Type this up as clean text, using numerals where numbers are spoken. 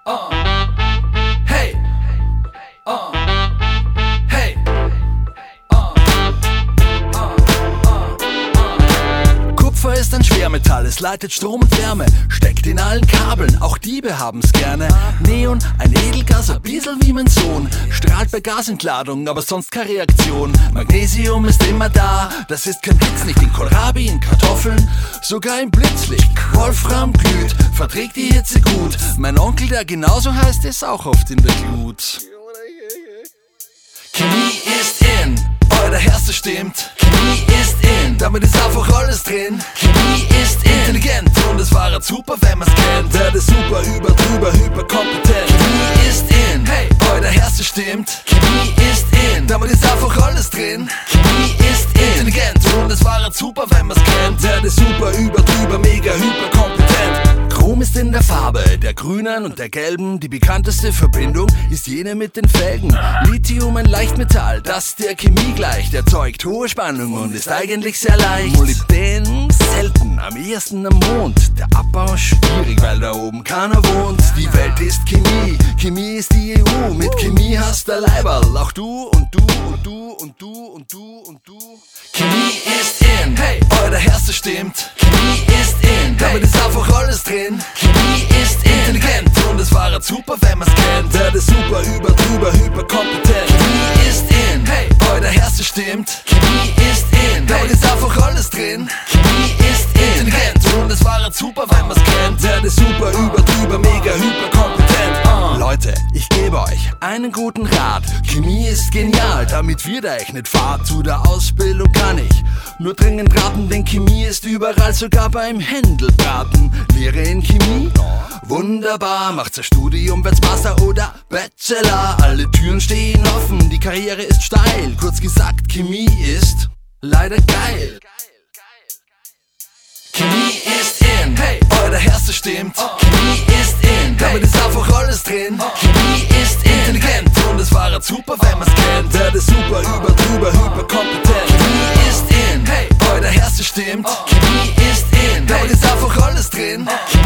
Hey. Hey. Kupfer ist ein Schwermetall, es leitet Strom und Wärme, steckt in allen Kabeln, auch Diebe haben's gerne. Neon, ein Edelgas, ein Biesel wie mein Sohn, strahlt bei Gasentladung, aber sonst keine Reaktion. Magnesium ist immer da, das ist kein Witz, nicht in Kohlrabi, in Kartoffeln, sogar im Blitzlicht. Wolfram glüht, verträgt die Hitze gut. Mein Onkel, der genauso heißt, ist auch oft in der Glut. Chemie ist in, der Herste stimmt. Chemie ist in, damit ist einfach alles drin. Chemie ist intelligent und es war super, wenn man's kennt. Der ist super, drüber, hyperkompetent. Chemie ist in, hey, der Herste stimmt. Chemie ist in, damit ist einfach alles drin. Chemie ist intelligent und es war super, wenn man's kennt. Der ist super, drüber, mega hyperkompetent. Chrom ist in der Farbe, der grünen und der gelben. Die bekannteste Verbindung ist jene mit den Felgen. Lithium, ein Leichtmetall, das der Chemie gleicht. Erzeugt hohe Spannung und ist eigentlich sehr leicht. Molybden, selten, am ehesten am Mond. Der Abbau ist schwierig, weil da oben keiner wohnt. Die Welt ist Chemie, Chemie ist die EU. Mit Chemie hast du Leiberl, auch du und du und du und du und du und du. Chemie ist in, hey, der Herste stimmt. Chemie ist in, damit ist einfach alles drin. Chemie ist intelligent und es war super, wenn man's kennt. Der ist super, drüber, hyperkompetent. Chemie ist in, hey, der Herste stimmt. Chemie ist in, damit ist einfach alles drin. Chemie ist intelligent und es war super, wenn man's kennt. Der ist super, drüber, mega hyperkompetent. Leute, ich gebe euch einen guten Rat. Chemie ist genial, damit wird euch nicht fahrt. Zu der Ausbildung kann ich nur dringend raten, denn Chemie ist überall, sogar beim Händelbraten. Lehre in Chemie? Wunderbar, macht's ein Studium, werd's Master oder Bachelor. Alle Türen stehen offen, die Karriere ist steil. Kurz gesagt, Chemie ist leider geil. Chemie ist in, hey, der Herste stimmt. Chemie ist in, damit ist einfach alles drin. Chemie ist intelligent und es war super, wenn man's kennt. Der ist super, drüber, hyperkompetent. Chemie ist in, hey, der Herste stimmt. Chemie ist in, damit ist einfach alles drin.